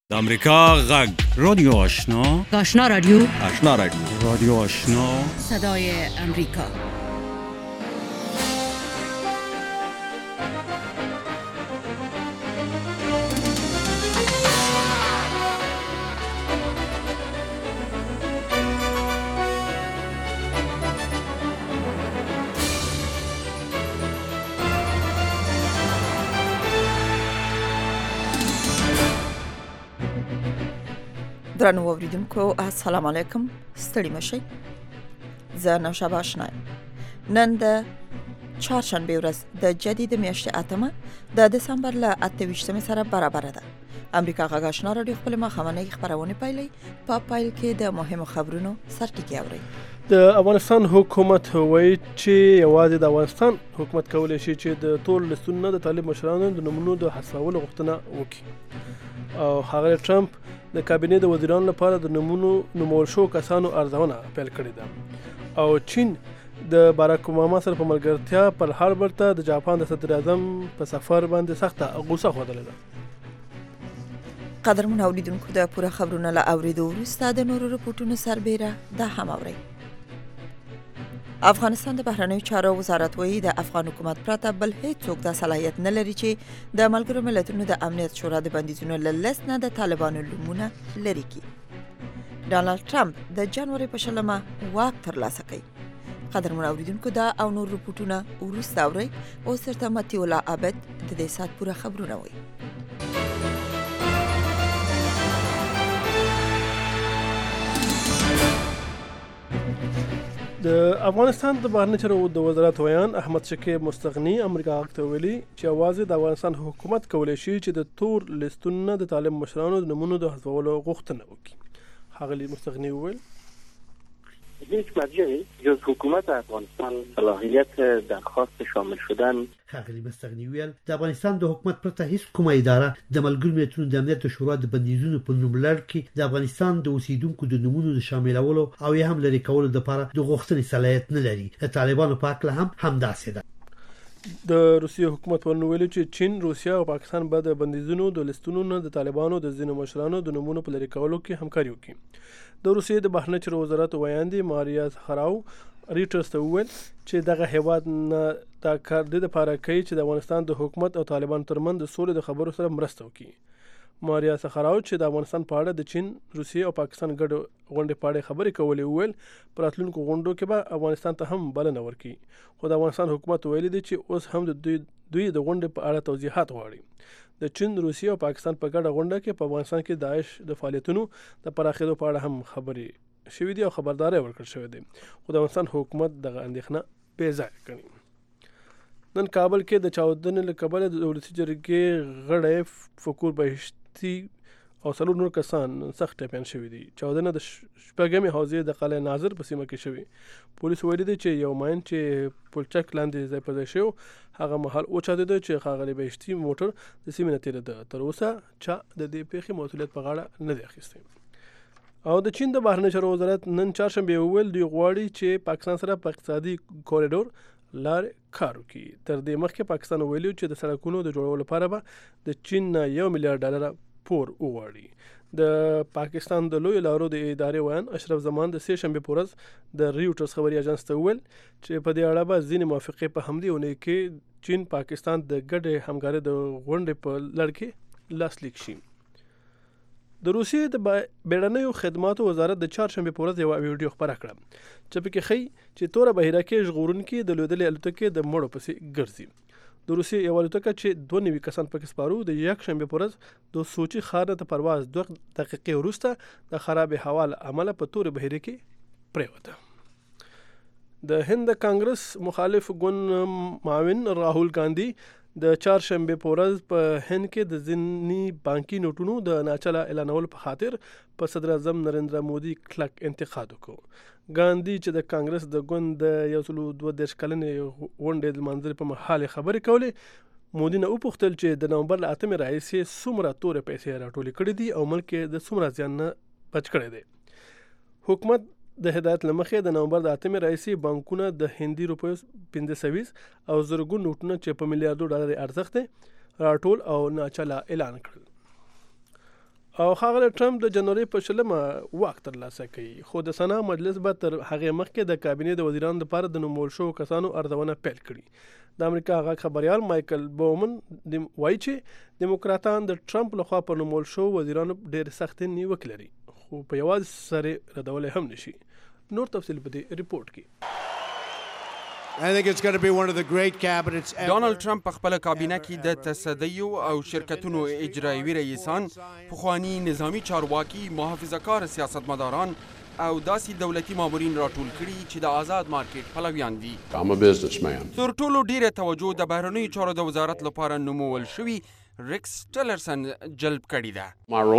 د امریکا غږ رادیو آشنا آشنا رادیو رادیو آشنا صدای امریکا. درنو اوریدونکو السلام علیکم، ستړي مشئ. زه نوشابه آشنا یم. نن د چهارشنبه ورځ د جدید میاشتې 8 د دسمبر له 28 سره برابر ده. امریکا غږ آشنا رادیو خپل مخامنۍ خبرونه پیلي. په پایل کې د مهمو خبرونو سرټکی اوري. د افغانستان حکومت وایي چې یوازې د افغانستان حکومت کولی شي چې د ټول لستونو د طالب مشرانو د نومونو د حذفولو غوښتنه وکړي. او هغه ټرمپ د کابینې د وزیرانو لپاره د نومول شو کسانو ارزونه پیل کړې ده. او چین د باراک اوباما سره په ملګرتیا پر هاربرټ ته د جاپان د صدر اعظم په سفر باندې سخته غوسه ښودلې ده. قدرمن اوریدونکو د پوره خبرونه له اوریدو وروسته د نورو رپورټونو سربیره ده هم اورئ. افغانستان د بهرنیو چارو وزارت وایي د افغان حکومت پرته بل هیڅوک د صلاحیت نه لري چې د ملګرو ملتونو د امنیت شورا د بندیزونو له لیست نه د طالبانو نومونه لرې کړي. ډانلډ ټرمپ د جنوري په 20 واک ترلاسه کړي. قدرمن اوریدونکو دا او نور رپورټونه وروسته اورئ. اوس درته متي الله عابد د دې سات پوره خبرونه وایي. د افغانستان د بهرنیو چارو د وزارت ویان احمد شکیب مستغنی امریکا غږ ته ویلي چې یوازې د افغانستان حکومت کولی شي چې د تور لیستونو د طالب مشرانو د نومونو د حذفولو غوښتنه وکړي. ښاغلي مستغنی وویل هیچ مرجعی جز حکومت افغانستان صلاحیت درخواست شامل شدن. ښاغلي مستغنی ویل د افغانستان د حکومت پرته هیڅ کومه اداره د ملګرو ملتونو د امنیت شورا د بندیزونو په نوم لړ کې د افغانستان د اوسیدونکو د نومونو د شاملولو او یا هم لرې کولو لپاره د غوښتنې صلاحیت نه لري. د طالبانو په اړه هم همداسې ده. د روسیې حکومت ورنویلي چې چین، روسیا او پاکستان به د بندیزونو د لیستونو نه د طالبانو د ځینو مشرانو د نومونو په لرې کولو کې همکاري وکړي. د روسیې د بهرنیو چارو وزارت ویاندې ماریا زخراو ریټرز ته وویل چې دغه هیواد نه دا کار د لپاره کوي چې د افغانستان د حکومت او طالبانو ترمنځ د سولې د خبرو سره مرسته وکړي. ماریا زخراو چې د افغانستان په اړه د چین، روسیې او پاکستان ګډ غونډې په اړه خبرې کولې وویل پر راتلونکو غونډو کې به افغانستان ته هم بلنه ورکړي. خو د افغانستان حکومت ویلي دی چې اوس هم د دوی د غونډې په اړه توضیحات غواړي. د چین، روسیې او پاکستان په ګډه غونډه کې په افغانستان کې داعش د فعالیتونو د پراخېدو په اړه هم خبرې شوې دي او خبرداري ورکړل شوې ده. خو د افغانستان حکومت دغه اندېښنه بې ځایه کړي. نن کابل کې د چاودنې له کبله د دولتي جرګې غړی فکور بهشتي او څلور نور کسان سخت ټپیان شوي دي. چاودنه د شپږمې حوزې د قلعه ناظر په سیمه کې شوې. پولیس ویلي دي چې یو ماین چې پلچک لاندې ځای پر ځای شو هغه مهال وچاودېده چې ښاغلي بهشتي موټر د سیمې نه تېرېده. تر اوسه چا د دې پیښې مسؤلیت په غاړه نه دی اخیستی. او د چین د بهرنیو چارو وزارت نن چهارشنبه وویل دوی غواړي چې پاکستان سره په اقتصادي کوریډور لارې کار وکړي. تر دې مخکې پاکستان ویلي چې د سړکونو د جوړولو لپاره به د چین نه $1 میلیارډ پور وغواړي. د پاکستان د لوی لارو د ادارې ویان اشرف زمان د سه شنبه په ورځ د ریوټرز خبري اژانس ته وویل چې په دې اړه به ځینې موافقې په همدې اونۍ کې چین پاکستان د ګډې همکارۍ د غونډې په لړ کې لاسلیک شي. د روسیې د بیړنیو خدماتو وزارت د چهارشنبه په ورځ یو ویډیو خپره کړه چې پکې ښیي چې توره بحیره کې ژغورونکي د لوېدلې الوتکې د مړو پسې ګرځي. د روسیې یو الوتکه چې 92 کسان پکې سپارو د یکشنبه په ورځ د سوچي ښار ته پرواز 2 دقیقې وروسته د خراب هوا له امله په توره بحیره کې پریوته. د هند کانګرس مخالف ګوند معاون راهول ګاندھی د چهارشنبه په ورځ په هند کې د ځینې بانکي نوټونو د ناچله اعلانولو په خاطر په صدر اعظم نریندرا مودي کلک انتقاد وکړ. ګاندھی چې د کانګرس د ګوند د 132 کلنې غونډې د منځري په مهال خبرې کولې، مودي نه وپوښتل چې د نومبر 8 راهیسې څومره تورې پیسې راټولې کړې دي او ملک د څومره زیان نه بچ کړی دی. حکومت د هدایت لمخې د نومبر 8 راهیسې بانکونه د هندي روپیو 520 او زرګون نوټونه چې په $1 میلیارډ ارزښت راټول او ناچله اعلان کړل. او ښاغلی ټرمپ د جنوري په 20 واک ترلاسه کوي، خو د سنا مجلس به تر هغې مخکې د کابینې د وزیرانو لپاره د نومول شوو کسانو ارزونه پیل کړي. د امریکا غږ خبریال مایکل بومن وایي چې دیموکراتان د ټرمپ لخوا پر نومول شوو وزیرانو ډېر سخت نیوکې لري، خو په یوازې سره ردولی هم نشي. نور تفصیل په دې ریپورت کې. ډونالد ټرمپ په خپل کابینه کې د تصدیو او شرکتونو اجرایوي رئیسان، پخوانی نظامی چارواکي، محافظه‌کار سیاستمداران او داسې دولتي مامورین راټول کړي چې د آزاد مارکیټ پلویان دي. تر ټولو ډیره توجه د بهرنیو چارو د وزارت لپاره نومول شوي ریکس ټیلرسن جلب کړی ده.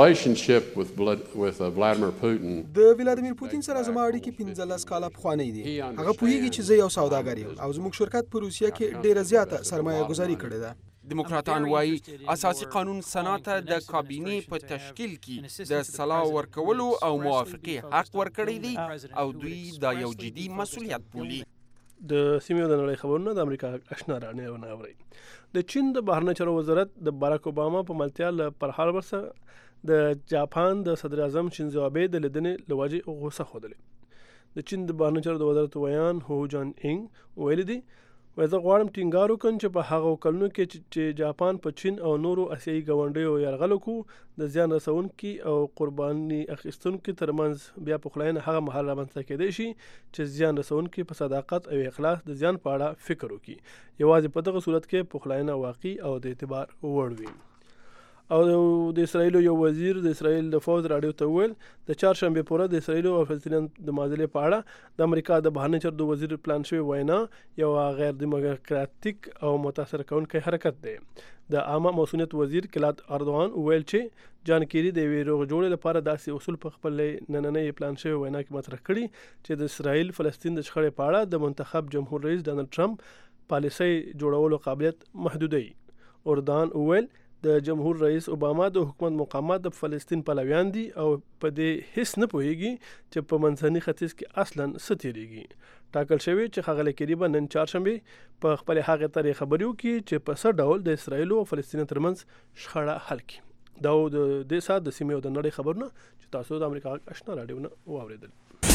د ولادیمیر پوتین سره زما اړیکې 15 کاله پخوانۍ دي. هغه پوهیږي چې زه یو سوداګر یم او زموږ شرکت په روسیه کې ډیره زیاته سرمایه گذاري کړې ده. دیموکراتان وایي اساسي قانون سنات د کابینې په تشکیل کې د سلا ورکولو او موافقې حق ورکړی دی او دوی دا یو جدي مسؤلیت بولي. د سیمې د نړۍ خبرونه د امریکا آشنا رانه اوري. د چین د بهرنیو چارو وزارت د باراک اوباما په ملتیا له پرهار ورسره د جاپان د صدر اعظم شینزو آبه د لیدنې لواجه غوسه خوده. د چین د بهرنیو چارو د وزارت ویان هو جان انګ ویل دي زه غواړم ټینګار وکړم چې په هغه کلونو کې چې جاپان په چین او نورو اسیایي ګاونډیو یرغل وکړو د زیان رسونکي او قرباني اخیستونکو ترمنځ بیا پخلاینه هغه مهال رامنځته کېدای شي چې زیان رسونکي په صداقت او اخلاص د زیان په اړه فکر وکړي. یوازې په دغه صورت کې پخلاینه واقعي او د اعتبار وړ وي. او د اسرایل یو وزیر د اسرایل د فوز راډیو ته ویل د چهارشنبه پورې د اسرایل او فلسطین د معادلې په اړه د امریکا د بهرنیو چارو وزیر پلان شوی وینا یو غیر دیموکراتیک او متاثر کوونکی حرکت دی. د عامه مسؤلیت وزیر کلاد اردوغان ویل چې جان کیری د ویروغ جوړې لپاره داسې اصول په خپل نننۍ پلان شوی وینا کې مطرح کړي چې د اسرایل فلسطین د شخړې په اړه د منتخب جمهور رئیس ډانلډ ټرمپ پالیسي جوړولو قابلیت محدودوي. اردوغان ویل د جمهور رئیس اوباما د حکومت مقامات د فلسطین پلویان دي او په دې هیڅ نه پوهیږي چې په منځني ختیځ کې اصلا څه تیریږي. ټاکل شوی چې ښاغلی کیری به نن چهارشنبه په خپل هغه طریقې خبرې وکړي چې په څه ډول د اسرایل او فلسطین ترمنځ شخړه حل کړي. دا د دې سات د سیمې او د نړۍ خبرونه چې تاسو د امریکا آشنا راډیو نه واوریدل.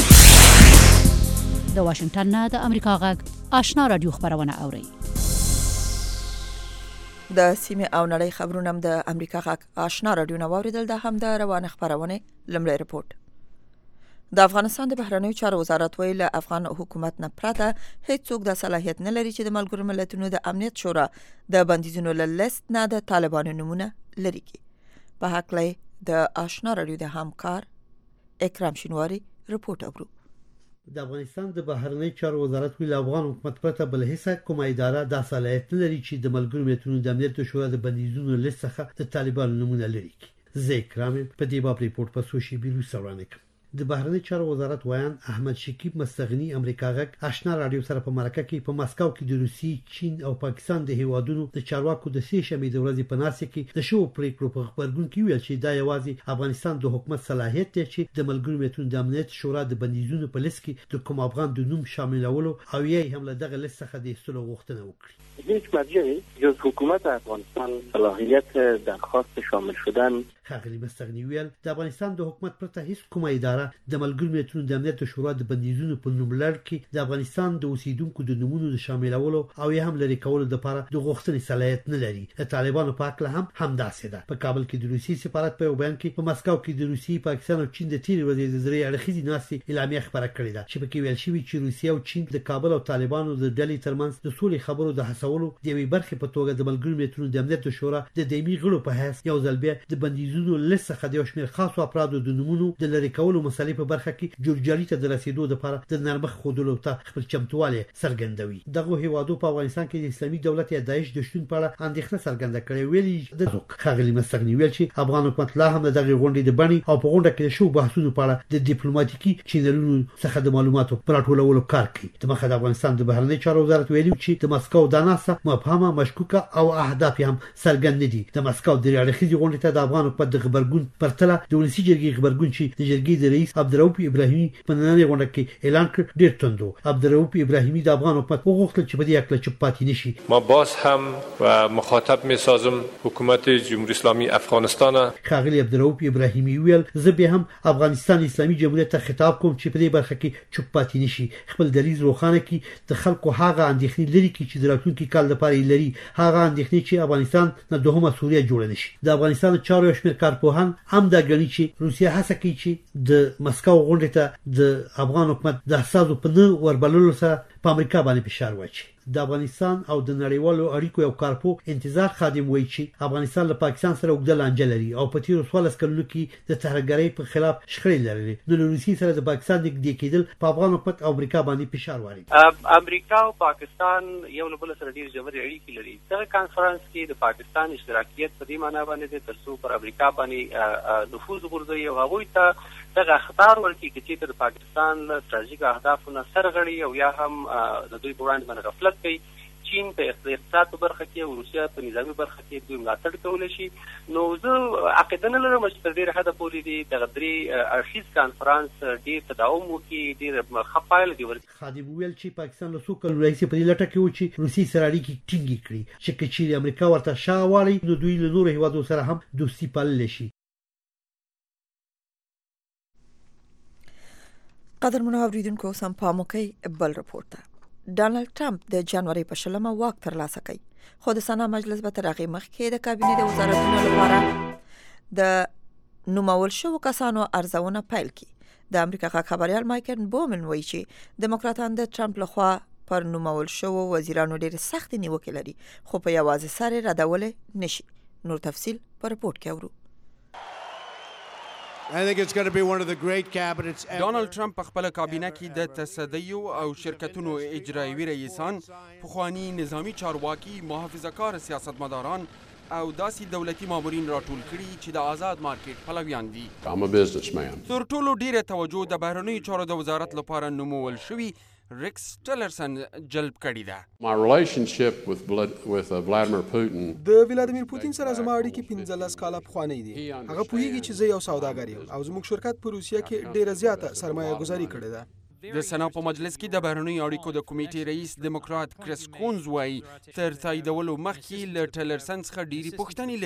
د واشنگټن نه د امریکا غږ آشنا راډیو خبرونه اوري. د سیمې او نړۍ خبرونه هم د امریکا غږ آشنا راډیو نه واوریدل. د هم د روانه خبرونه لمړی رپورت. د افغانستان د بهرنیو چارو وزارت ویل افغان حکومت نه پرته هیڅ څوک د صلاحیت نه لري چې د ملګرو ملتونو د امنیت شورا د بندیزونو له لیست نه د طالبانو نمونه لري کی. په حق لې د آشنا راډیو د همکار اکرام شینواری رپورت اورو. د افغانستان د بهرنیو چارو وزارت ویل افغان حکومت پرته بل هیڅ کومه اداره د صلاحیت لري چې د ملګرو ملتونو د امنیت شورا د بندیزونو لیست څخه د طالبانو نمونه لري. زه کرام په دې باب ریپورت په سوشي بیرو سره کوم. د بهرنیو چارو وزارت ویان احمد شکیب مستغنی امریکا غږ آشنا راډیو سره په مرکه کې په مسکو کې د روسي، چین او پاکستان د هیوادونو د چارواکو د سې شنبې د ورځې په ناسه کې د شو پریکړو په خبرګون کې ویل چې دا یوازې افغانستان د حکومت صلاحیت دی چې د ملګرو ملتونو د امنیت شورا د بندیزونو په لیست کې د کوم افغان د نوم شاملولو او یې هم له دغه لیست څخه د ایستلو غوښتنه وکړي. هیچ مرجعی جز حکومت افغانستان صلاحیت درخواست شامل شدن ښاغلي مستغنی ویل د افغانستان د حکومت پرته هیڅ کومه اداره د ملګرو ملتونو د امنیت شورا د بندیزونو په نوم لړ کې د افغانستان د اوسیدونکو د نمونو د شاملولو او یې هم لري کولو لپاره د غوښتنې صلاحیت نه لري. د طالبانو په اړه هم همداسې ده. په کابل کې د روسي سفارت په بیان کې په مسکو کې د روسي، پاکستان او چین د تیرې ورځې د درې اړخیزې ناستې اعلامیه خبره کړې ده چې پکې ویل شوی چې روسیا او چین د کابل او طالبانو د ډلې ترمنځ د سولې خبرو د هڅولو د یوې برخې په توګه د ملګرو ملتونو د امنیت شورا د دایمي غړو په حیث یو ځل بیا د بندیزونو لیست څخه د شمیر خاصو افرادو د نمونو د لری کولو مسلې په برخه کې جوړجاړي ته د رسیدو لپاره د نرمخ خودلو ته خپل چمتووالی څرګندوي. دغه هیوادو په افغانستان کې د اسلامي دولت یا داعش د شتون په اړه اندېښنه څرګنده کړې. ویلي د ښاغلي مستغنی ویل چې افغان حکومت لا هم دغه غونډې د بڼي او په غونډه کې شو بحثونو په اړه د ډیپلوماټیکي چینلونو څخه د معلوماتو راټولولو کار کوي. د مخه د افغانستان د بهرنیو چارو وزارت ویلي چې د مسکو د ناسا مفهومه مشکوکه او اهداف هم څرګند دي. د مسکو د اړخیزې غونډې ته د افغان حکومت د خبرګون پرتله د ولسی جرګې خبرګون چې د جرګې د رئیس عبدالرؤف ابراهیمي په نننۍ غونډه کې اعلان کړ ډیر توندو. عبدالرؤف ابراهیمي د افغان حکومت وغوښتل چې په دې اړه چوپ پاتې نشي. ما باز هم و مخاطب می‌سازم حکومت جمهوری اسلامی افغانستان. ښاغلي عبدالرؤف ابراهیمي ویل زه به هم افغانستان اسلامي جمهوریت ته خطاب کوم چې په دې برخه کې چوپ پاتې نشي، خپل دریځ روښانه کړي، د خلکو هغه اندېښنې لري چې د راتلونکي کال لپاره لري، هغه اندېښنې چې افغانستان نه دوهمه سوریه جوړ نشي. د افغانستان چارو شمیر کارپوهان هم دا ګڼي چې روسیه هڅه کوي چې د مسکو غونډې ته د افغان حکومت د حساسو په نه وربللو سره په امریکا باندې فشار واچي. د افغانستان او د نړیوالو اړیکو یو کارپو انتظار خادم وایي چې افغانستان له پاکستان سره اوږده لانجه لري او په تیرو 14 کلونو کې د تهرګرۍ په خلاف شخړې لري. نو له روسیې سره د پاکستان نږدې کېدل په افغان حکومت او امریکا باندې فشار واچوي. امریکا او پاکستان یو له بل سره ډېر ژورې اړیکې لري. دغه کانفرنس کې د پاکستان اشتراکیت په دې معنی باندې ترڅو پر امریکا باندې نفوذ غورځوي او هغوی ته دغه اخطار ورکړي چې د پاکستان ستراتیژیک اهدافونه سرغړي او یا هم د دوی په وړاندې باندې غفلت کوي. چین په اقتصاد په برخه کې او روسیا په نظامی برخه کې دوی ملاتړ کولی شي. نو زه عقیده نه لرم چې تر ډېره حده پورې دې دغه درې اړخیز کانفرنس ډېر تداوم وکړي، ډېر ښه پایله دې ورکړي. خادم وویل چې پاکستان له څو کلونو راهیسې په دې لټه کې و چې روسیې سره اړیکې ټینګې کړي چې که چیرې امریکا ورته شا واړوي نو دوی له نورو هېوادو سره هم دوستي پاللی شي. قدرمنو اوریدونکو سم پام وکړئ بل رپورټ ته. ډانلډ ټرمپ د جنوري په 20 واک ترلاسه کوي، خو د سنا مجلس به تر هغې مخکې د کابینې د وزارتونو لپاره د نومول شوو کسانو ارزونه پیل کړي. د امریکا غږ خبریال مایکل بومن وایي چې دیموکراتان د ټرمپ لخوا پر نومول شوو وزیرانو ډېرې سختې نیوکې لري، خو په یوازې سر یې ردولی نشي. نور تفصیل په رپورټ کې اورو. ډانلډ ټرمپ په خپل کابینه کې د تصدیو او شرکتونو اجرایوي رئیسان، پخوانی نظامی چارواکي، محافظه‌کار سیاستمداران او داسې دولتي مامورین راټول کړي چې د آزاد مارکیټ پلویان دي. تر ټولو ډیره توجه د بهرنیو چارو د وزارت لپاره نومول شوي ریکس ټیلرسن جلب کړی ده. د ولادیمیر پوتین سره زما اړیکې 15 کاله پخوانۍ دي. هغه پوهیږي چې زه یو سوداګر یم او زموږ شرکت په روسیه کې ډیره زیاته سرمایه گذاري کړې ده. د سنا په مجلس کې د بهرنیو اړیکو د کمیټې رئیس دیموکرات کریس کونز وایي تر تاییدولو مخکې له ټیلرسن څخه ډېرې پوښتنې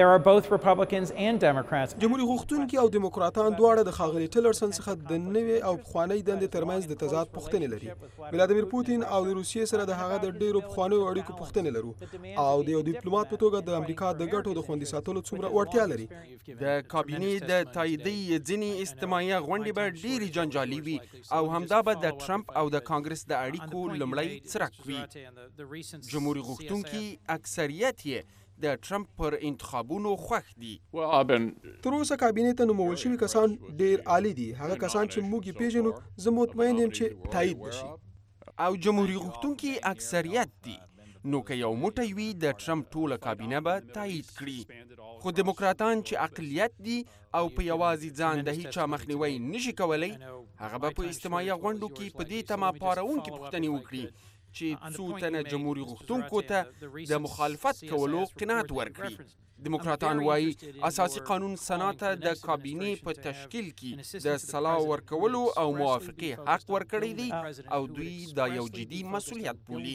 لري. جمهوریت غوښتونکي او دیموکراتان دواړه د ښاغلي ټیلرسن څخه د نوې او پخوانۍ دندې ترمنځ د تضاد پوښتنې لري. ولادیمیر پوتین او د روسیې سره د هغه د ډېرو پخوانیو اړیکو پوښتنې لرو او د یو ډیپلوماټ په توګه د امریکا د ګټو د خوندي ساتلو څومره وړتیا لري. د کابینې د تاییدي ځینې اجتماعي غونډې به ډېرې جنجالي وي او همدا به د ټرمپ او د کانګرس د اړیکو لومړی څرک وي. جمهوریت غوښتونکي اکثریت یې د ټرمپ پر انتخابونو خوښ دي. تر اوسه کابینې ته نومول شوي کسان ډېر عالی دي. هغه کسان چې موږ یې پیژنو زه مطمئن یم چې تایید بشي. او جمهوریت غوښتونکي اکثریت دي. نو که یو موټی وي د ټرمپ ټوله کابینه به تایید کړي. خو دیموکراتان چې اقلیت دي او په یوازې ځان د هیچا مخنیوی نشي کولی، هغه به په اجتماعي غونډو کې په دې تمه پارونکې پوښتنې وکړي چې څو تنه جمهوریت غوښتونکو ته د مخالفت کولو قناعت ورکړي. دیموکراتان وایي اساسي قانون سنا ته د کابینې په تشکیل کې د سلا ورکولو او موافقې حق ورکړی دی او دوی دا یو جدي مسؤلیت بولي.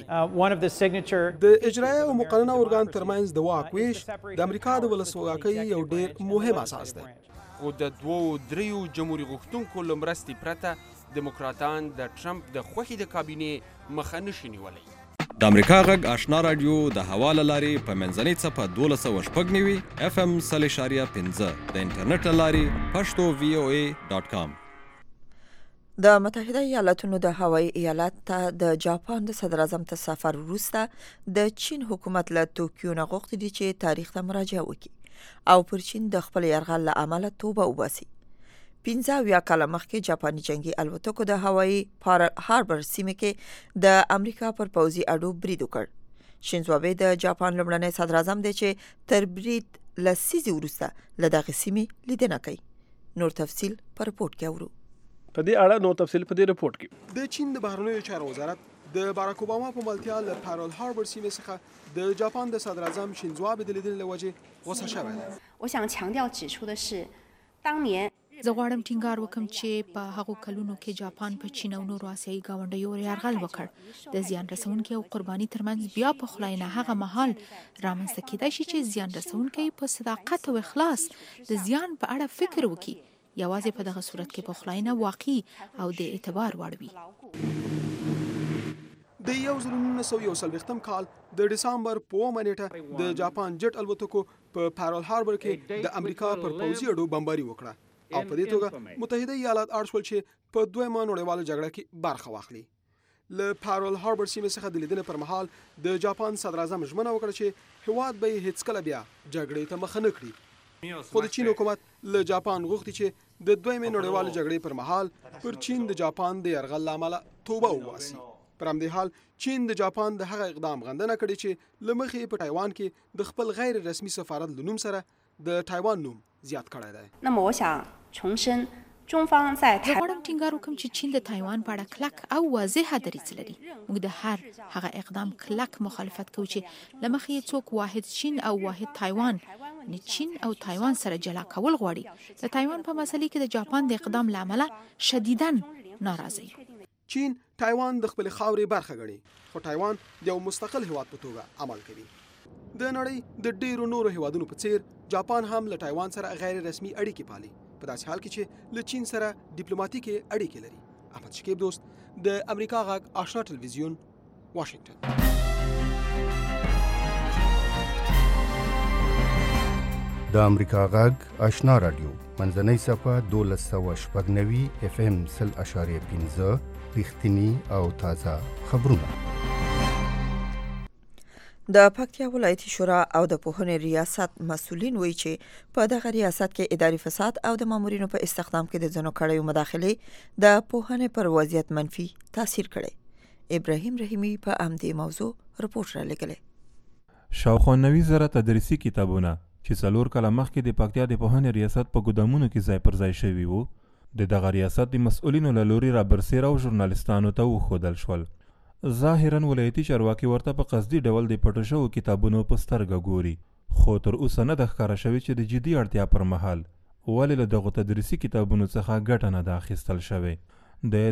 د اجرایه او مقننه ارګان ترمنځ د واک ویش د امریکا د ولسواکۍ یو ډېر مهم اساس دی. خو د 2-3 جمهوریت غوښتونکو له مرستې پرته دیموکراتان د ټرمپ د خوښې د کابینې مخه نشي نیولی. د امریکا غږ آشنا رادیو د هوا له لارې په منځنۍ څپه 12.9 FM 0.5 د انټرنیټ له لارې پښتو VOA.com. د متحده ایالاتونو د هوایي ایالت ته د جاپان د صدر اعظم ته سفر وروسته د چین حکومت له توکیو نه غوښتي دي چې تاریخ ته مراجعه وکړي او پر چین د خپل یرغل له امله توبه وباسي. 15 کاله مخکې جاپاني جنگي الوتکو د هوایي پارل هاربر سیمه کې د امریکا پر پوځي اډو برید وکړ. شینزو آبه د جاپان لومړنی صدر اعظم دی چې تر برید لسیزې وروسته له دغه سیمې لیدنه کوي. نور تفصیل په رپورټ کې اورو. په دې اړه نور تفصیل په دې رپورټ کې. د چین د بهرنیو چارو وزارت د باراک اوباما په ملتیا له پارل هاربر سیمې څخه د جاپان د صدر اعظم شینزو آبه د لیدنې له وجې غوسه شوی دی. زه غواړم ټینګار وکم چې په هغو کلونو کې جاپان په چین او نورو آسیایي ګاونډیو یرغل وکړ. د زیان رسونکي او قرباني ترمنځ بیا په خلاینه هغه مهال رامنځته کېدای شي چې زیان رسونکي په صداقت او اخلاص د زیان په اړه فکر وکړي. یوازې په دغه صورت کې په خلاینه واقعي او د اعتبار وړ وي. د 1941 کال د دسمبر په 1 نیټه د جاپان جټ الوتکو په پارل هاربر کې د امریکا پر پوځي اډو بمباري وکړه او په دې توګه متحده ایالات اړ شول چې په دویمه نړیواله جګړه کې برخه واخلي. له پارل هاربر سیمې څخه د لیدنې پر مهال د جاپان صدر اعظم ژمنه وکړه چې هیواد به هیڅکله بیا جګړې ته مخه نه کړي. خو د چین حکومت له جاپان غوښتي چې د دویمه نړیواله جګړې پر مهال پر چین د جاپان د یرغل لامل توبه وباسي. پر همدې حال چین د جاپان د هغه اقدام غندنه کړې چې لمخې په تایوان کې د خپل غیر رسمي سفارت له نوم سره د تایوان نوم زیات کړی دی. زه غواړم ټینګار وکم چې چین د تایوان په اړه کلک او واضحه دریځ لري. موږ د هر هغه اقدام کلک مخالفت کوو چې لمخې څوک واحد چین او واحد تایوان نه چین او تایوان سره جلا کول غواړي. د تایوان په مسلې کې د جاپان د اقدام لامل شدیداً ناراضي. چین تایوان د خپل خاورې برخه ګڼي خو تایوان د یو مستقل هیواد په توګه عمل کوي. د نړۍ د ډیرو نورو هیوادونو په څیر جاپان هم له تایوان سره غیر رسمي اړیکې پالي په داسې حال کې چې له چین سره ډیپلوماټیکي اړیکې لري. احمد شکیب دوست د امریکا غږ آشنا ټلویزیون واشنگټن. د امریکا غږ آشنا رادیو منځنۍ صفحه 1290 FM 0.15 رښتینی او تازه خبرونه. د پکتیا ولایتي شورا او د پوهنې ریاست مسؤلین وایي چې په دغه ریاست کې اداري فساد او د مامورینو په استخدام کې د ځینو کړیو مداخلې د پوهنې پر وضعیت منفي تاثیر کړی. ابراهیم رحیمی په همدې موضوع رپورټ را لګلی. شاوخوا 90,000 تدریسي کتابونه چې 4 کاله مخکې د پکتیا د پوهنې ریاست په ګودامونو کې ځای پر ځای شوي وو د دغه ریاست د مسؤلینو له لوري رابرسېره او ژورنالستانو ته وښودل شول. ظاهراً ولایتي چارواکي ورته په قصدي ډول د پټو شوو کتابونو په سترګه ګوري خو تر اوسه نه ده ښکاره شوې چې د جدي اړتیا پر مهال ولې له دغو تدریسي کتابونو څخه ګټه نه ده اخیستل شوې. د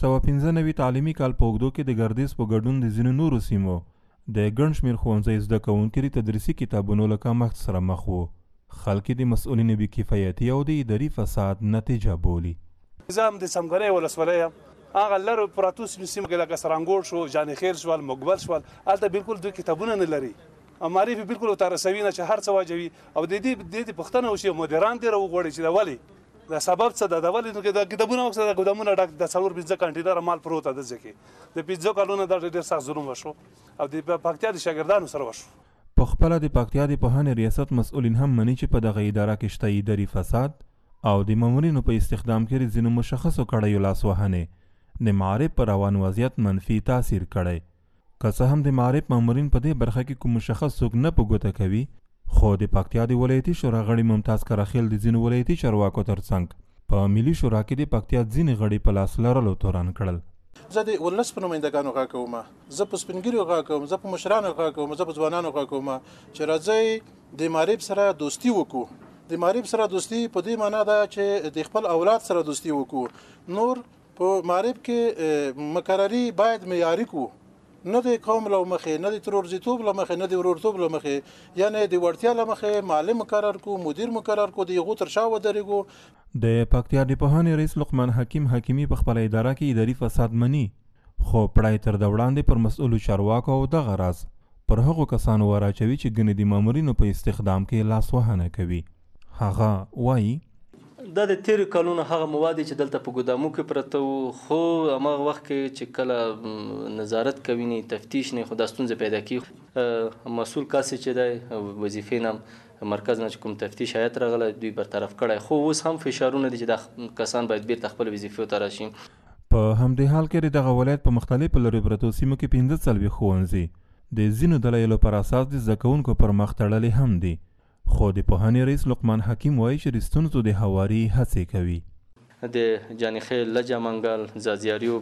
1995 تعلیمي کال په اوږدو کې د ګردیز په ګډون د ځینو نورو سیمو د ګڼ شمېر ښوونځیو زده کوونکي د تدریسي کتابونو له کمښت سره مخ وو. خلک د مسؤلینو بې کفایتي او د اداري فساد نتیجه بولي. زه هم د سمګرۍ ولسوالۍ یم. هغه لرو پراتو سیمو کې لکه سرانګوړ شو، جانخیل شول، مقبل شول، هلته بالکل دوی کتابونه نه لري. معرفي بالکل ورته رسوي نه چې هر څه واجوي او د دې پوښتنه وشي مدیران دې راوغواړي چې دا ولې د سبب څه ده، د ولې د کتابونه مقصد د ګودامونه ډک د 4-5 کنټینره مال پروت ده ځکه د 5 کلونو دا ډېر سخت ظلم وشو او د پکتیا د شاګردانو سره وشو. په خپله د پکتیا د پوهنې ریاست مسؤلین هم مني چې په دغه اداره کې شته اداري فساد او د مامورینو په استخدام کې ځینو مشخصو کړیو لاسوهنې د معارف پر روان وضعیت منفي تاثیر کړی. که څه هم د معارف مامورین په دې برخه کې کوم مشخص څوک نه په ګوته کوي خو د پکتیا د ولایتي شورا غړي ممتاز کراخیل د ځینو ولایتي چارواکو ترڅنګ په ملي شورا کې د پکتیا ځینې غړي په لاس لرلو تورن کړل. زه د ولس په نمایندګانو غږ کوم، زه په سپینګیرو غږ کوم، زه په مشرانو غږ کوم، زه په ځوانانو غږ کوم چې راځي د معارف سره دوستي وکړو. د معارف سره دوستي په دې معنی ده چې د خپل اولاد سره دوستي وکړو. نور په معارف کې مقرري باید معیاري کو، نه د قوم له مخې، نه د ترورزیتوب له مخې، نه د ورورتوب له مخې، یعنی د وړتیا له مخې معلم مقرر کو، مدیر مقرر کو، د یغو تر شا ودرېږو. د پکتیا د پوهنې رئیس لقمان حکیمي په خپله اداره کې اداري فساد مني خو پړی تر د وړاندې پر مسؤلو چارواکو او دغه راز پر هغو کسانو وراچوي چې ګنې د مامورینو په استخدام کې لاسوهنه کوي. هغه وایي دا د تیرو کلونو هغه مواد چې دلته په ګودامو کې پرته وو خو هماغه وخت کې چې کله نظارت کوي نه تفتیش نه خو دا ستونزه پیدا کیږي. مسؤل کس چې دی وظیفې نام مرکز نه کوم تفتیش هیات راغله دوی برطرف کړی خو اوس هم فشارونه دي چې د کسان باید بیرته خپل وظیفې ته راشي. په همدې حال کې دغه ولایت په مختلفو لرې پرتو سیمو کې 15 ښوونځي د ځینو دلایلو پر اساس د زده کوونکو پر مخ تړلي هم دي خو د پوهنې رئیس لقمان حکیم وایي چې د ستونزو د هواري هڅې کوي. د جانخیل، لجه منګل، زازیاریوب،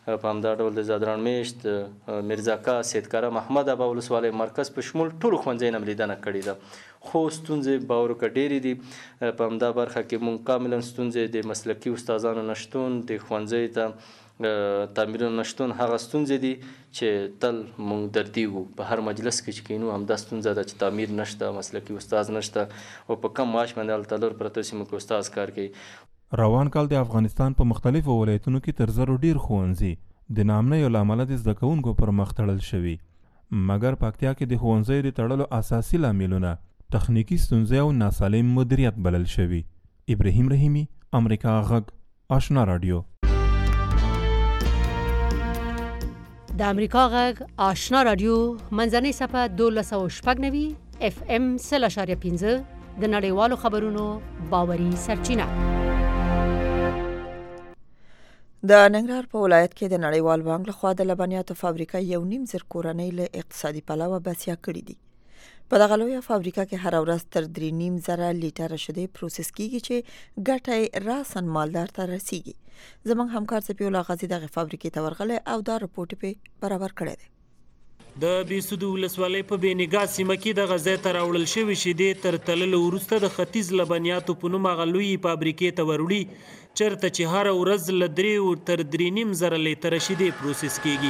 په همدا ډول د زادران میشت، میرزاکا، سیدکاره، محمد ابا ولسوالۍ مرکز په شمول ټولو ښوونځیو نه لیدنه کړې ده. خو ستونزې باور وکړه ډېرې دي. په همدا برخه کې مونږ کاملا ستونزې د مسلکي استادانو نشتون، د ښوونځیو ته تعمیرونو نشتون هغه ستونزې دي چې تل مونږ دردیږو. په هر مجلس کې چې کینو همدا ستونزه ده چې تعمیر نشته، مسلکي استاد نشته او په کم معاش باندې هلته لور پرته سیمو کې استاد کار کوي. روان کال د افغانستان په مختلفو ولایتونو کې تر زرو ډیر ښوونځي د ناامنیو له امله د زده کوونکو پر مخ تړل شوي، مګر پکتیا کې د ښوونځیو د تړلو اساسي لاملونه تخنیکي ستونزې او ناسالم مدیریت بلل شوي. ابراهیم رحیمي، امریکا غږ، آشنا رادیو. د امریکا غږ آشنا رادیو منځنۍ صفحه 1296 FM 0.5 د نړیوالو خبرونو باوري سرچینه. د ننګرهار په ولایت کې د نړیوال بانک لخوا د لبنیاتو فابریکه 1.5 کورنۍ له اقتصادي پلوه بسیا کړې دي. په دغه لویه فابریکه کې هر ورځ تر 3.5 لیټره شیدې پروسس کیږي چې ګټه راسن مالدار ته رسیږي. زموږ همکار سپیول غازی دغه فابریکې ته ورغلی او دا رپورټ په برابر کړی دی. د بیسودو ولسوالۍ په بېنګا سیمه کې د غزې ته راوړل شوي شیدې تر تللو وروسته د ختیځ لبنیاتو په نوم هغه لویې فابریکې ته وروړي چېرته چې هره ورځ له 3 تر 3.5 لیټره شیدې پروسس کیږي.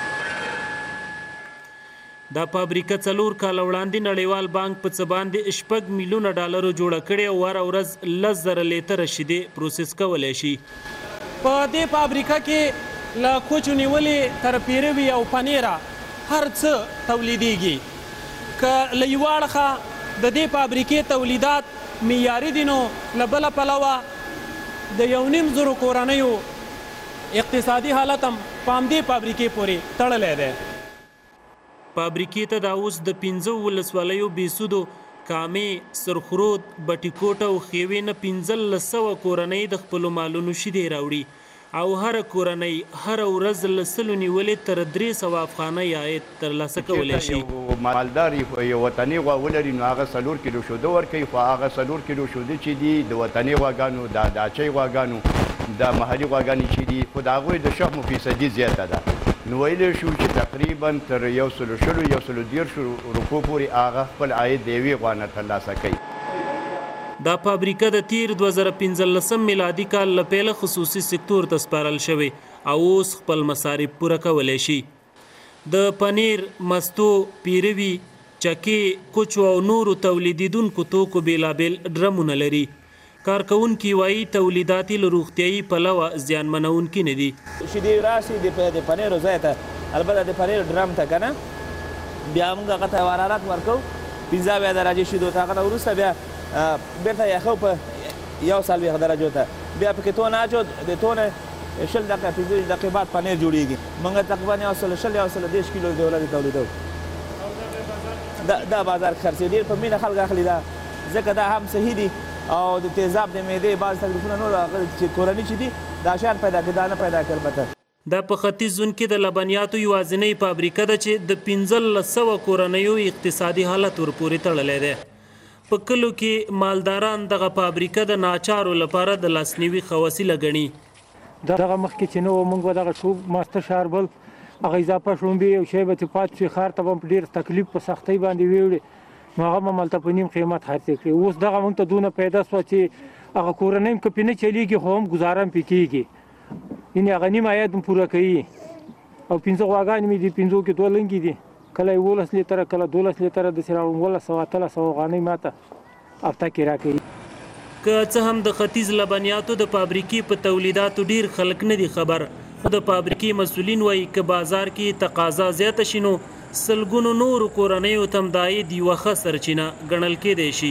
دا فابریکه 4 کاله وړاندې نړیوال بانک په څه باندې $6 میلیونه جوړه کړې او هره ورځ 10,000 لیټره شیدې پروسس کولی شي. په دې فابریکه کې له کوچو نیولې تر پیروي او پنیره هر څه تولیدیږي. که له یوه اړخه د دې فابریکې تولیدات معیاري دي نو له بله پلوه د 1.5 کورنیو اقتصادي حالت هم په همدې فابریکې پورې تړلی دی. فابریکې ته دا اوس د 15 ولسوالیو بیسودو، کامې، سرخرود، بټي کوټ او خیوې نه 1500 کورنۍ د خپلو مالونو شیدې راوړي او هر کورنۍ هر ورځ له 100 نیولې تر 300 افغانۍ عاید ترلاسه کولی شي. مالدار یو وطني غوا ولري نو هغه 4 کیلو شوده ورکوي، خو هغه 4 کیلو شوده چې دي د وطني غواګانو، د اچۍ غواګانو، د محلي غواګانې چې دي خو د هغوی د شحمو فیصدي زیاته ده. نو ویلی شو چې تقریبا تر 110 روپو پورې هغه خپل عاید د یوې غوا نه ترلاسه کوي. دا فابریکه د تیر 2015 میلادي کال له پیله خصوصي سکتور ته سپارل شوی او اوس خپل مصارف پوره کولی شي. د پنیر، مستو، پیروي، چکې، کوچو او نورو تولیدیدونکو توکو بیلابیل ډرمونه لري. کارکونکي وایي تولیدات له روغتیایي پلوه زیانمنونکي نه دي. شیدې راشي د پنیرو ځای ته، البته د پنیر ډرم ته که نه بیا موږ هغه ته حرارت ورکوو 15 درجې شیدو ته، هغه نه وروسته بیا بیرته یخو په 140 درجو ته، بیا پکې تون اچو، د تون 20 دقیقې 15 دقیقې بعد پنیر جوړیږي. موږ تقریبا 110 کیلو د ورځې تولیدوو. دا بازار کې خرڅېږي، ډېر په مینه خلک اخلي دا، ځکه دا هم صحي دي او د تیزاب د معدې بعض تکلیفونه نور چې کورني چې دي دا شیان پیدا کړي، دا نه پیدا کړي. البته دا په ختیځ زون کې د لبنیاتو یوازینۍ فابریکه ده چې د 1500 کورنیو اقتصادي حالت ورپورې تړلی دی. په کلو کې مالداران دغه فابریکه د ناچارو لپاره د لاسنیوي ښه وسیله ګڼي. دغه مخکې چې نه و موږ به دغه ټوب ماسته شهر بل هغه اضافه شړومبې یو شی به چې پاتې شي ښار ته به په ډېر تکلیف په سختۍ باندې ویوړې، نو هغه به مالته په نیم قیمت خرڅې کړي. اوس دغه موږ ته دونه پیدا شوه چې هغه کورنۍ هم که پرې نه چلیږي خو هم ګزاره هم پرې کېږي، یعنې هغه نیم عاید هم پوره کوي. او 15 غواګانې مې دي، 15 کې 2 لنګې دي، کله 11 لیټره کله 12 لیټره داسې راوړم، 1200 غوانۍ ماته هفته کې راکوي. که څه هم د ختیځ لبنیاتو د فابریکې په تولیداتو ډیر خلک نه دي خبر، خو د فابریکې مسؤلین وایي که بازار کې تقاضا زیاته شي نو سلګونو نورو کورنیو ته هم د عاید یوه ښه سرچینه ګڼل کیدی شي.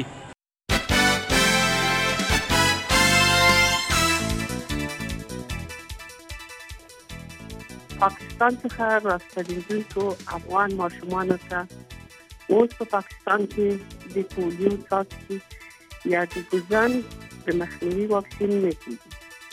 پاکستان څخه راستنېدونکو افغان ماشومانو ته اوس په پاکستان کې د پولیو څاڅکي یا د ګوزن د مخنیوي واکسین نه کېږي.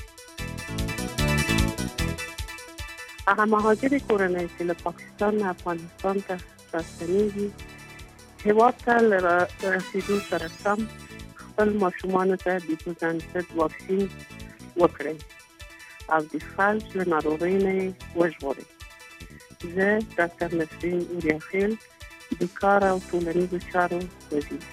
هغه مهاجر کورنۍ چې له پاکستان نه افغانستان ته راستنېږي هېواد ته له رسېدو سره سم خپل ماشومانو ته د ګوزن ضد واکسین وکړئ او د فلج له ناروغۍ نه وژغوري. زه ډاکټر نسرین اوریاخیل د کار او ټولنیزو چارو وزیر.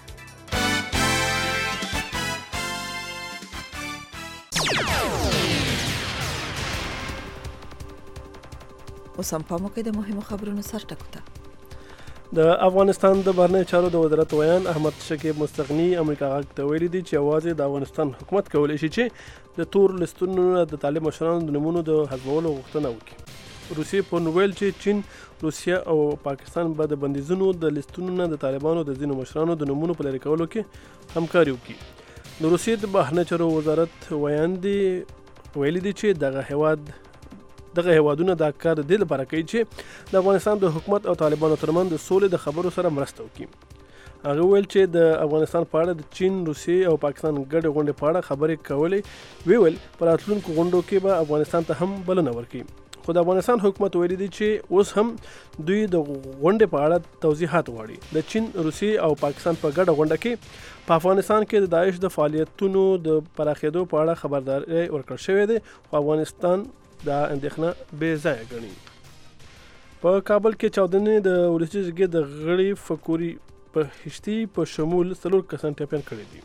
اوس هم پام وکړئ د مهمو خبرونو سر ټکو ته. د افغانستان د بهرنیو چارو د وزارت ویان احمد شکیب مستغنی امریکا غږ ته ویلي دي چې یوازې د افغانستان حکومت کولی شي چې د تور لستونو د طالب مشرانو د نومونو د حذفولو غوښتنه وکړي. روسیې په ویل چې چین، روسیه او پاکستان به د بندیزونو د لستونو نه د طالبانو د ځینو مشرانو د نومونو په لرې کولو کې همکاري وکړي. د روسیې د بهرنیو چارو وزارت ویلي دي چې دغه هیوادونه دا کار د دې لپاره کوي چې د افغانستان د حکومت او طالبانو ترمنځ د سولې د خبرو سره مرسته وکړي. هغه ویل چې د افغانستان په اړه د چین، روسیې او پاکستان ګډې غونډې په اړه خبرې کولې. ویل په راتلونکو غونډو کې به افغانستان ته هم بلنه ورکړي. خو د افغانستان حکومت ویلي دی چې اوس هم دوی د غونډې په اړه توضیحات غواړي. د چین، روسیې او پاکستان په ګډه غونډه کې په افغانستان کې د داعش د فعالیتونو د پراخېدو په اړه خبرداری ورکړل شوې ده، خو افغانستان دا اندېښنه بې ځایه ګڼي. په کابل کې چاودنې د ولسي جرګې د غړي فکوري په هشتي په شمول 4 کسان ټپیان کړي دي.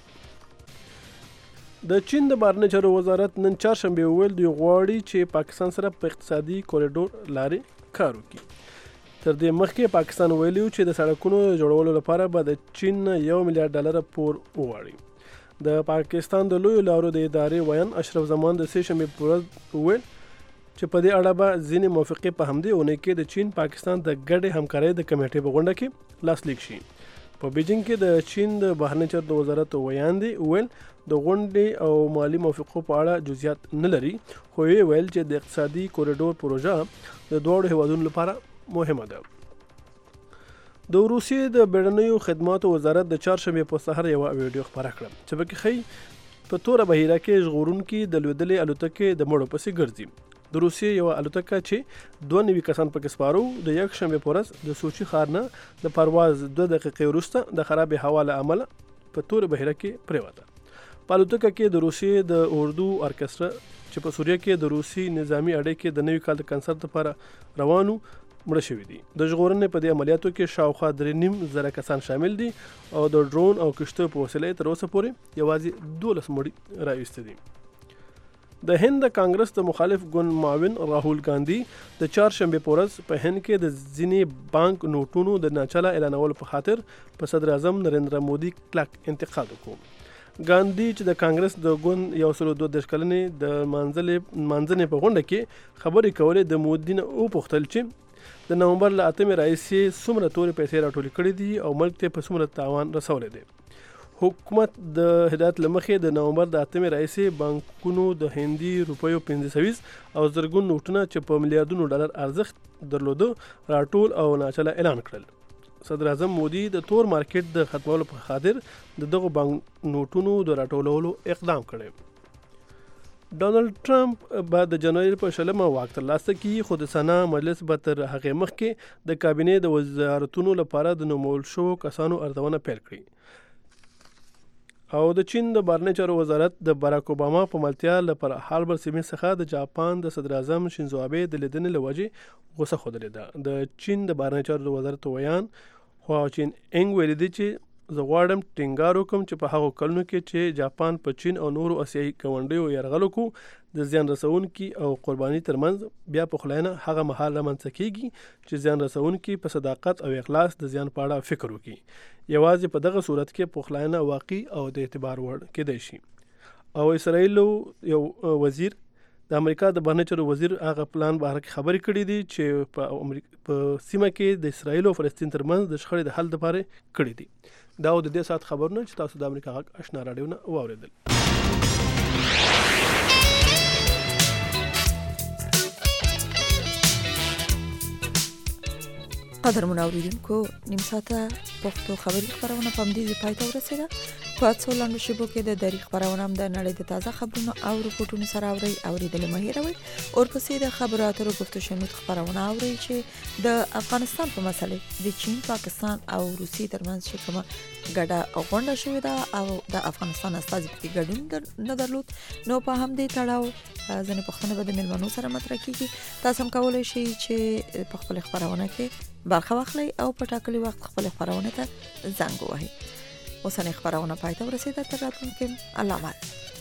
د چین د بهرنیو چارو وزارت نن چهارشنبه ویل دوی غواړي چې پاکستان سره په اقتصادي کوریډور لارې کار وکړي. تر دې مخکې پاکستان ویلي چې د سړکونو جوړولو لپاره به د چین $1 میلیارډ پور وغواړي. د پاکستان د لویو لارو د ادارې ویان اشرف زمان د سې شنبې په ورځ ویل چې په دې اړه به ځینې موافقې په همدې اونۍ کې د چین پاکستان د ګډې همکارۍ د کمیټې په غونډه کې لاسلیک شي. په بیجینګ کې د چین د بهرنیو چارو د وزارت ویاندې ویل د غونډې او مالی موافقو په اړه جزئیات نه لري، خو یې ویل چې د اقتصادي کوریډور پروژه د دواړو هیوادونو لپاره مهمه ده. د روسیې د بیړنیو خدماتو وزارت د چهارشنبې په سهار یوه ویډیو خپره کړه چې پکې ښیي په توره بحیره کې ژغورونکي د لوېدلې الوتکې د مړو پسې ګرځي. د روسیې یوه الوتکه چې 92 کسان پکې سپارو د یکشنبې په ورځ د سوچي ښار نه د پرواز 2 دقیقې وروسته د خرابې هوا له امله په توره بحیره کې پرېوته. په الوتکه کې د روسیې د اردو ارکسترا چې په سوریه کې د روسي نظامی اډې کې د نوي کال د کنسرت لپاره روانو مړه شوي دي. د ژغورنې په دې عملیاتو کې شاوخوا 3,500 کسان شامل دي او د ډرون او کشتیو په وسیله تر اوسه پورې یوازې 12 مړي راویستي دي. د هند د کانګرس د مخالف ګوند معاون راهول ګاندھی د چهارشنبې په ورځ په هند کې د ځینې بانک نوټونو د ناچله اعلانولو په خاطر په صدر اعظم نریندرا مودي کلک انتقاد وکړ. ګاندھی چې د کانګرس د ګوند 132 کلنې د مانځنې په غونډه کې خبرې کولې د مودي نه وپوښتل چې د نومبر له 8 راهیسې څومره تورې پیسې راټولې کړې دي او ملک ته په څومره تاوان رسولی دی. حکومت د هدایت له مخې د نومبر د 8 راهیسې بانکونو د هندي روپیو 500 او زرګون نوټونه چې په میلیارډونو ډالر ارزښت درلوده راټول او ناچله اعلان کړل. صدر اعظم مودي د تور مارکیټ د ختمولو په خاطر دغه بانک نوټونو د راټولولو اقدام کړی. ډونالد ټرمپ به د جنوري په 20 واک ترلاسه کړي، خو د سنا مجلس به تر هغې مخکې د کابینې د وزارتونو لپاره د نومول شوو کسانو ارزونه پیل کړي. او د چین د بهرنیو چارو وزارت د باراک اوباما په ملتیا لپاره هالبر سیمې څخه د جاپان د صدر اعظم شینزو آبې د لیدنې له وجې غوسه ښودلې ده. د چین د بهرنیو چارو وزارت ویان خوا چین انګ ویلي دی چې زه غواړم ټینګار وکړم چې په هغو کلونو کې چې جاپان په چین او نورو اسیایي ګاونډیو یرغل وکړو د زیان رسونکي او قرباني ترمنځ بیا پخلاینه هغه مهال رامنځته کیږي چې زیان رسونکي په صداقت او اخلاص د زیان په اړه فکر وکړي. یوازې په دغه صورت کې پخلاینه واقعي او د اعتبار وړ کېدای شي. او اسرائیل یو وزیر د امریکا د بهرنیو چارو وزیر هغه پلان بهر کې خبرې کړې دي چې په سیمه کې د اسرائیل او فلسطین ترمنځ د شخړې د حل لپاره کړې دي. دا د دې سات خبرونه چې تاسو د امریکا غږ آشنا راډیو نه واوریدل. قدر منوریدونکو نیم ساعته پښتو خبري خبرونه په دې پای ته ورسېده. په په څو لاندو شیبو کې د دری خبرونه هم د نړۍ د تازه خبرونو او رپورټونو سره اوریدل مه هیروئ. ورپسې د خبرو اترو گفت و شنود خبرونه اورئ چې د افغانستان په مسله د چین، پاکستان او روسیې ترمنځ چې کومه ګډه غونډه شوې ده او د افغانستان استازي پکې ګډون نه درلود، نو په همدې تړاو ځینې پوښتنې به د مېلمنو سره مطرح کیږي. تاسو هم کولی شئ چې په خپل خبرونه کې برخه واخلئ او په ټاکلي وخت خپل خبرونه ته زنګ ووهئ. اوسنۍ خبرونه پای ته ورسېده. تر راتلونکي الله مل.